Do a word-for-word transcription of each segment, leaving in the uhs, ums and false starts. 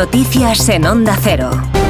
Noticias en Onda Cero.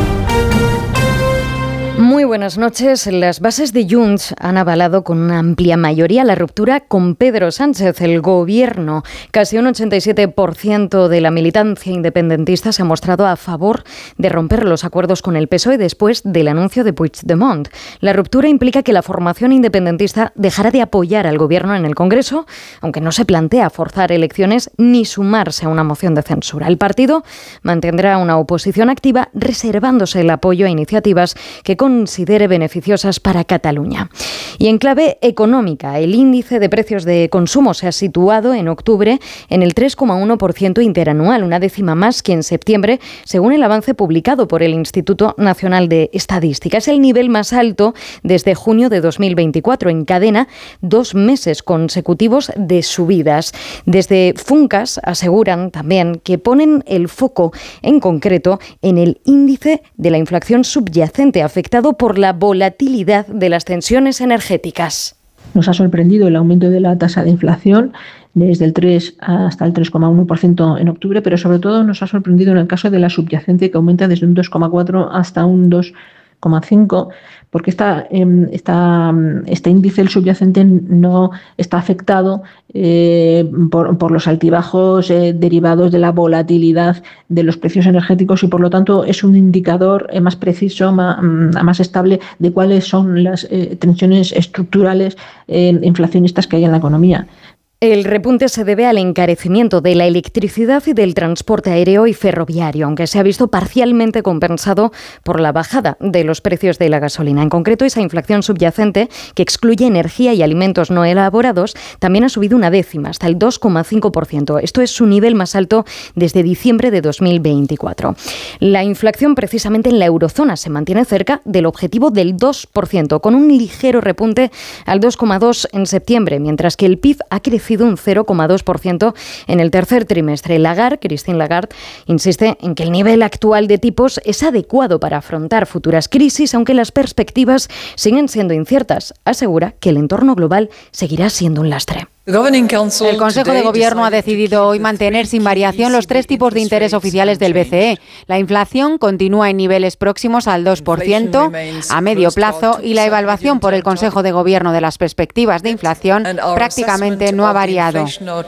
Muy buenas noches. Las bases de Junts han avalado con una amplia mayoría la ruptura con Pedro Sánchez, el gobierno. Casi un ochenta y siete por ciento de la militancia independentista se ha mostrado a favor de romper los acuerdos con el P S O E después del anuncio de Puigdemont. La ruptura implica que la formación independentista dejará de apoyar al gobierno en el Congreso, aunque no se plantea forzar elecciones ni sumarse a una moción de censura. El partido mantendrá una oposición activa, reservándose el apoyo a iniciativas que considere beneficiosas para Cataluña. Y en clave económica, el índice de precios de consumo se ha situado en octubre en el tres coma uno por ciento interanual, una décima más que en septiembre, según el avance publicado por el Instituto Nacional de Estadística. Es el nivel más alto desde junio de dos mil veinticuatro, encadena dos meses consecutivos de subidas. Desde Funcas aseguran también que ponen el foco en concreto en el índice de la inflación subyacente, afectado por la volatilidad de las tensiones energéticas. Nos ha sorprendido el aumento de la tasa de inflación desde el tres hasta el tres coma uno por ciento en octubre, pero sobre todo nos ha sorprendido en el caso de la subyacente, que aumenta desde un dos coma cuatro hasta un dos coma cinco, porque esta, esta, este índice, el subyacente, no está afectado eh, por, por los altibajos eh, derivados de la volatilidad de los precios energéticos y, por lo tanto, es un indicador eh, más preciso, más, más estable de cuáles son las eh, tensiones estructurales eh, inflacionistas que hay en la economía. El repunte se debe al encarecimiento de la electricidad y del transporte aéreo y ferroviario, aunque se ha visto parcialmente compensado por la bajada de los precios de la gasolina. En concreto, esa inflación subyacente, que excluye energía y alimentos no elaborados, también ha subido una décima, hasta el dos coma cinco por ciento. Esto es su nivel más alto desde diciembre de dos mil veinticuatro. La inflación, precisamente en la eurozona, se mantiene cerca del objetivo del dos por ciento, con un ligero repunte al dos coma dos por ciento en septiembre, mientras que el P I B ha crecido un cero coma dos por ciento en el tercer trimestre. Lagarde, Christine Lagarde, insiste en que el nivel actual de tipos es adecuado para afrontar futuras crisis, aunque las perspectivas siguen siendo inciertas. Asegura que el entorno global seguirá siendo un lastre. El Consejo de Gobierno ha decidido hoy mantener sin variación los tres tipos de interés oficiales del B C E. La inflación continúa en niveles próximos al dos por ciento a medio plazo y la evaluación por el Consejo de Gobierno de las perspectivas de inflación prácticamente no ha variado.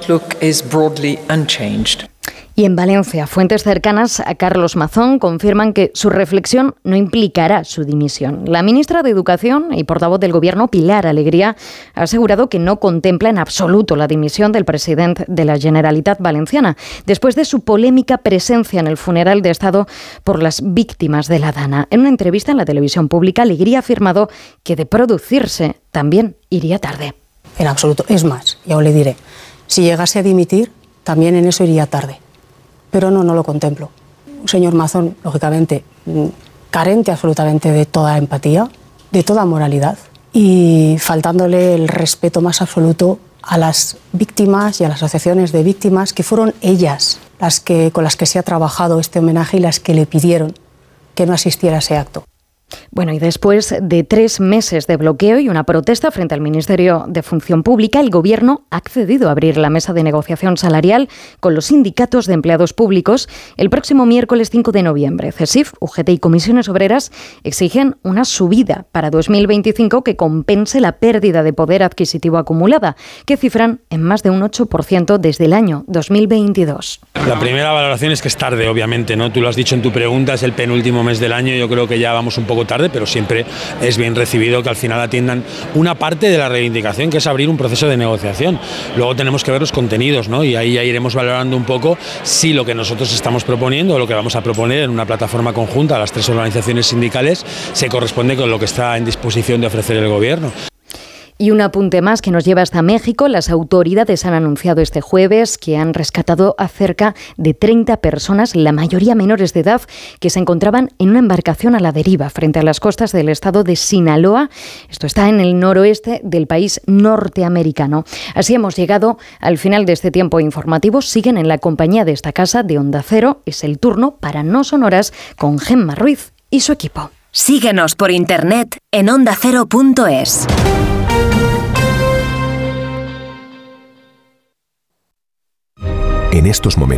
Y en Valencia, fuentes cercanas a Carlos Mazón confirman que su reflexión no implicará su dimisión. La ministra de Educación y portavoz del Gobierno, Pilar Alegría, ha asegurado que no contempla en absoluto la dimisión del presidente de la Generalitat Valenciana, después de su polémica presencia en el funeral de Estado por las víctimas de la Dana. En una entrevista en la televisión pública, Alegría ha afirmado que de producirse también iría tarde. En absoluto. Es más, ya os le diré, si llegase a dimitir, también en eso iría tarde. Pero no, no lo contemplo. Un señor Mazón, lógicamente, carente absolutamente de toda empatía, de toda moralidad y faltándole el respeto más absoluto a las víctimas y a las asociaciones de víctimas, que fueron ellas las que, con las que se ha trabajado este homenaje y las que le pidieron que no asistiera a ese acto. Bueno, y después de tres meses de bloqueo y una protesta frente al Ministerio de Función Pública, el Gobierno ha accedido a abrir la mesa de negociación salarial con los sindicatos de empleados públicos el próximo miércoles cinco de noviembre. CESIF, U G T y Comisiones Obreras exigen una subida para dos mil veinticinco que compense la pérdida de poder adquisitivo acumulada, que cifran en más de un ocho por ciento desde el año dos mil veintidós. La primera valoración es que es tarde, obviamente, ¿no? Tú lo has dicho en tu pregunta, es el penúltimo mes del año, yo creo que ya vamos un poco tarde, pero siempre es bien recibido que al final atiendan una parte de la reivindicación, que es abrir un proceso de negociación. Luego tenemos que ver los contenidos, ¿no? Y ahí ya iremos valorando un poco si lo que nosotros estamos proponiendo o lo que vamos a proponer en una plataforma conjunta a las tres organizaciones sindicales se corresponde con lo que está en disposición de ofrecer el Gobierno. Y un apunte más que nos lleva hasta México. Las autoridades han anunciado este jueves que han rescatado a cerca de treinta personas, la mayoría menores de edad, que se encontraban en una embarcación a la deriva frente a las costas del estado de Sinaloa. Esto está en el noroeste del país norteamericano. Así hemos llegado al final de este tiempo informativo. Siguen en la compañía de esta casa de Onda Cero. Es el turno para No Sonoras con Gemma Ruiz y su equipo. Síguenos por internet en onda cero punto es. En estos momentos